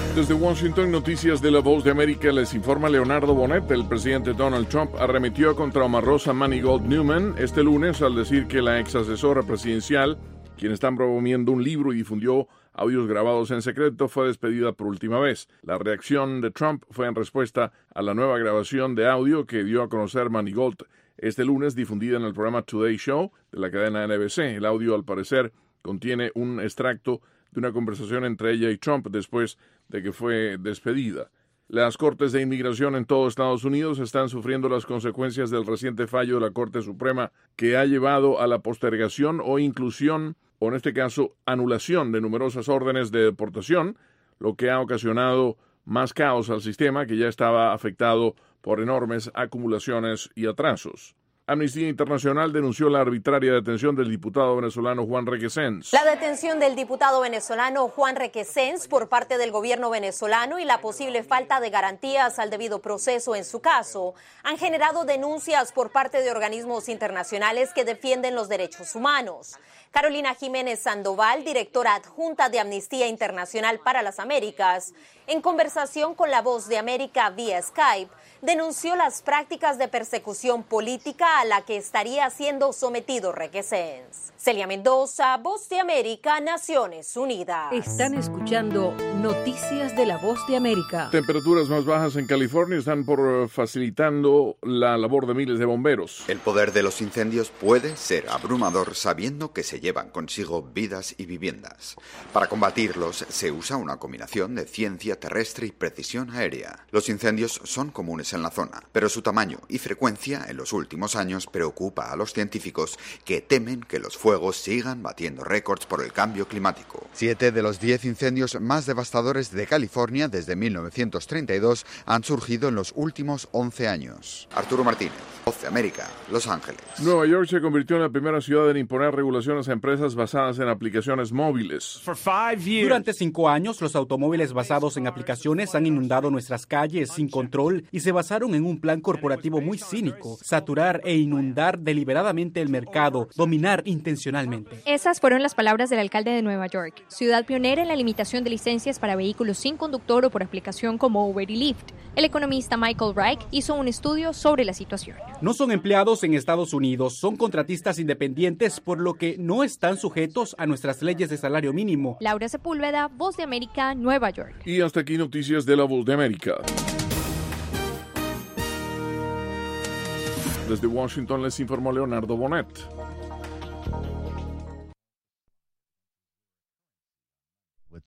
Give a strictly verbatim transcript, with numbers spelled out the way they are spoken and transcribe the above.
Desde Washington, noticias de La Voz de América, les informa Leonardo Bonet. El presidente Donald Trump arremetió contra Omarosa Manigault Newman este lunes al decir que la ex asesora presidencial, quien está promoviendo un libro y difundió audios grabados en secreto, fue despedida por última vez. La reacción de Trump fue en respuesta a la nueva grabación de audio que dio a conocer Manigault este lunes, difundida en el programa Today Show de la cadena N B C. El audio, al parecer, contiene un extracto de una conversación entre ella y Trump después de que fue despedida. Las cortes de inmigración en todo Estados Unidos están sufriendo las consecuencias del reciente fallo de la Corte Suprema que ha llevado a la postergación o inclusión, o en este caso anulación, de numerosas órdenes de deportación, lo que ha ocasionado más caos al sistema que ya estaba afectado por enormes acumulaciones y atrasos. Amnistía Internacional denunció la arbitraria detención del diputado venezolano Juan Requesens. La detención del diputado venezolano Juan Requesens por parte del gobierno venezolano y la posible falta de garantías al debido proceso en su caso han generado denuncias por parte de organismos internacionales que defienden los derechos humanos. Carolina Jiménez Sandoval, directora adjunta de Amnistía Internacional para las Américas, en conversación con La Voz de América vía Skype, denunció las prácticas de persecución política a la que estaría siendo sometido Requesens. Celia Mendoza, Voz de América, Naciones Unidas. Están escuchando Noticias de La Voz de América. Temperaturas más bajas en California están por facilitando la labor de miles de bomberos. El poder de los incendios puede ser abrumador sabiendo que se llevan consigo vidas y viviendas. Para combatirlos se usa una combinación de ciencia terrestre y precisión aérea. Los incendios son comunes en la zona, pero su tamaño y frecuencia en los últimos años preocupa a los científicos que temen que los fuegos sigan batiendo récords por el cambio climático. Siete de los diez incendios más devastadores de California desde mil novecientos treinta y dos han surgido en los últimos once años. Arturo Martínez, Voz de América, Los Ángeles. Nueva York se convirtió en la primera ciudad en imponer regulaciones a empresas basadas en aplicaciones móviles. Durante cinco años, los automóviles basados en aplicaciones han inundado nuestras calles sin control y se basaron en un plan corporativo muy cínico: saturar e inundar deliberadamente el mercado, dominar intencionalmente. Esas fueron las palabras del alcalde de Nueva York, ciudad pionera en la limitación de licencias para vehículos sin conductor o por aplicación como Uber y Lyft. El economista Michael Reich hizo un estudio sobre la situación. No son empleados en Estados Unidos, son contratistas independientes, por lo que no están sujetos a nuestras leyes de salario mínimo. Laura Sepúlveda, Voz de América, Nueva York. Y hasta aquí noticias de La Voz de América. Desde Washington les informó Leonardo Bonet.